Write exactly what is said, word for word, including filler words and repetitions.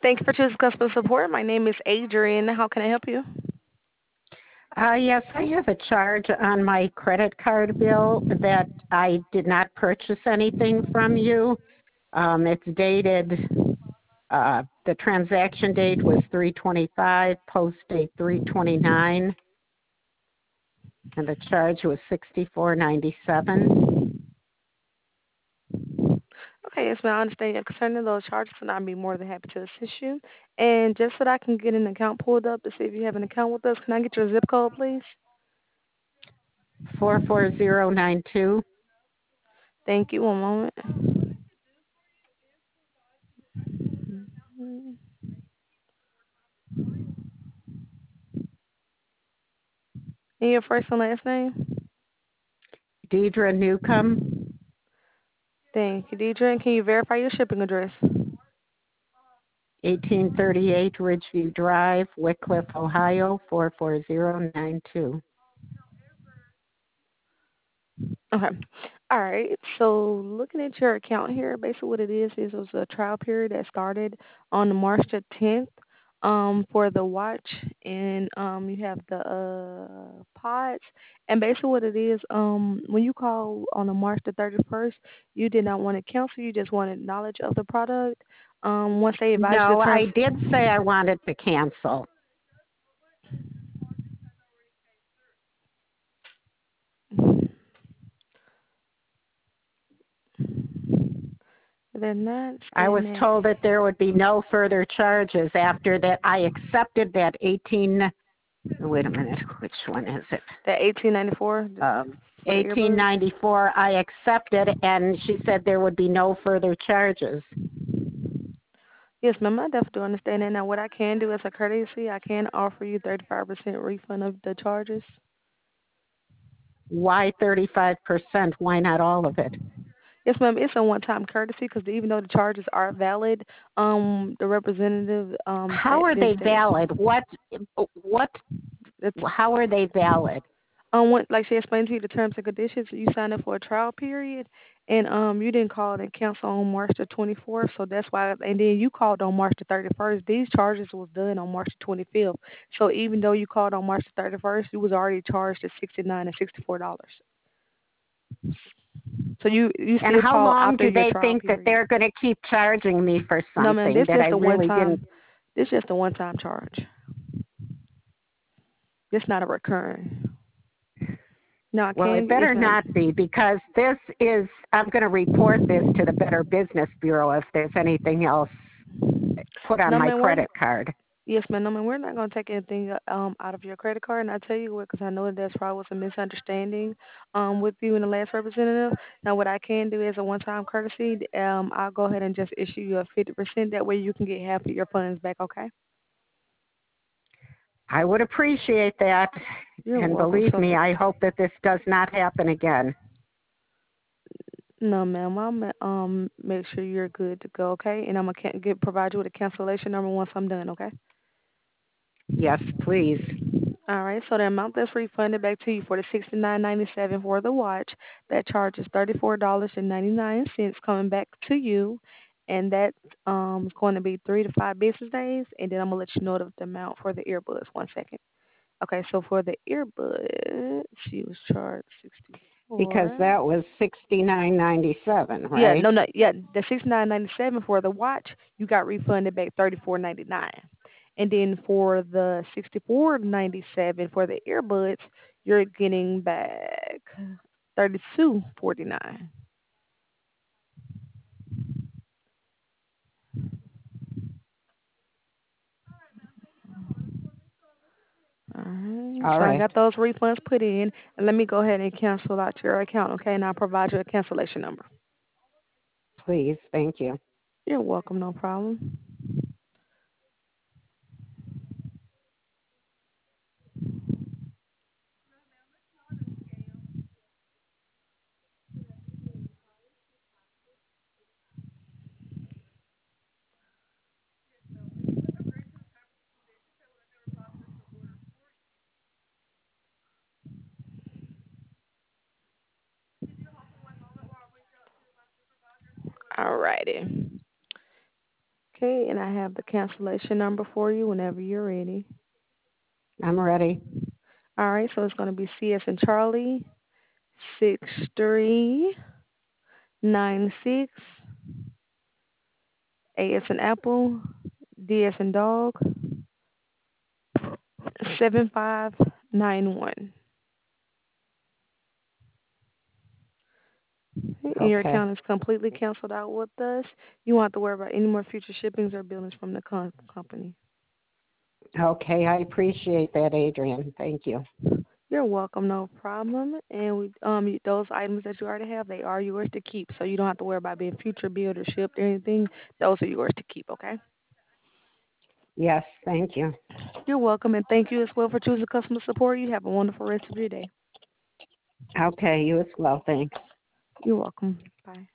Thank you for choosing customer support. My name is Adrian. How can I help you? Uh, yes, I have a charge on my credit card bill that I did not purchase anything from you. Um, it's dated, uh, the transaction date was three twenty-five, post date three twenty-nine, and the charge was sixty-four ninety-seven. Okay, yes, ma'am. I understand your concern in those charges, and I'd be more than happy to assist you. And just so that I can get an account pulled up to see if you have an account with us, can I get your zip code, please? four four zero nine two. Thank you. One moment. And your first and last name? Deidre Newcomb, Thank you, Deidre. And can you verify your shipping address? eighteen thirty-eight Ridgeview Drive, Wickliffe, Ohio, four four zero nine two. Okay. All right. So looking at your account here, basically what it is is it was a trial period that started on March the tenth um for the watch, and um you have the uh pods, and basically what it is, um when you call on the March the thirty-first, you did not want to cancel, you just wanted knowledge of the product. Um once they advise you No, the terms. I did say I wanted to cancel. They're not I was stating that. told that there would be no further charges after that. I accepted that eighteen. Wait a minute, which one is it? That eighteen ninety-four Um, for the eighteen earbuds. ninety-four. I accepted, and she said there would be no further charges. Yes, ma'am, I definitely do understand that. Now, what I can do as a courtesy, I can offer you thirty-five percent refund of the charges. Why thirty-five percent? Why not all of it? Yes, ma'am, it's a one-time courtesy because even though the charges are valid, um, the representative um How said are didn't they state valid? What? What? it's How are they valid? um what, like she explained to you the terms and conditions. You signed up for a trial period, and um you didn't call and cancel on March the twenty-fourth, so that's why. And then you called on March the thirty-first. These charges was done on March the twenty-fifth. So even though you called on March the thirty-first, you was already charged at sixty-nine and sixty-four dollars. So you you And still how call long after do your they trial think that period. they're going to keep charging me for No, ma'am, something this that I just a one really didn't? time. This just a one time charge. It's not a recurring. No, I Well, it can. Yes, better ma'am. not be, because this is, I'm going to report this to the Better Business Bureau if there's anything else put on No, my ma'am. We're credit card. yes, ma'am. No, ma'am. We're not gonna take anything um out of your credit card, and I tell you what, because I know that there's probably was a misunderstanding um with you and the last representative. Now, what I can do is a one time courtesy. Um, I'll go ahead and just issue you a fifty percent. That way, you can get half of your funds back. Okay. I would appreciate that. You're And welcome. believe So me, the I hope that this does not happen again. No, ma'am. I'll ma- um make sure you're good to go, okay? And I'm gonna can- get provide you with a cancellation number once I'm done, okay? Yes, please. All right. So the amount that's refunded back to you for the sixty nine ninety seven for the watch, that charge is thirty four dollars and ninety nine cents coming back to you, and that um is going to be three to five business days, and then I'm gonna let you know the, the amount for the earbuds. One second. Okay. So for the earbuds, she was charged sixty Because four. that was sixty-nine ninety-seven, Yeah, right? no, no, yeah, the six nine ninety seven for the watch, you got refunded back thirty four ninety nine, and then for the sixty four ninety seven for the earbuds, you're getting back thirty two forty nine. All right, All so I right. got those refunds put in, and let me go ahead and cancel out your account, okay? And I'll provide you a cancellation number. Please. Thank you. You're welcome, no problem. All righty. Okay, and I have the cancellation number for you whenever you're ready. I'm ready. All right, so it's going to be C as in Charlie, six three nine six, A as in Apple, D as in Dog, seven five nine one. And your Okay. account is completely canceled out with us. You won't have to worry about any more future shippings or billings from the com- company. Okay, I appreciate that, Adrian. Thank you. You're welcome, no problem. And we, um, you- those items that you already have, they are yours to keep. So you don't have to worry about being future billed or shipped or anything. Those are yours to keep, okay? Yes, thank you. You're welcome, and thank you as well for choosing customer support. You have a wonderful rest of your day. Okay, you as well. Thanks. You're welcome. Bye.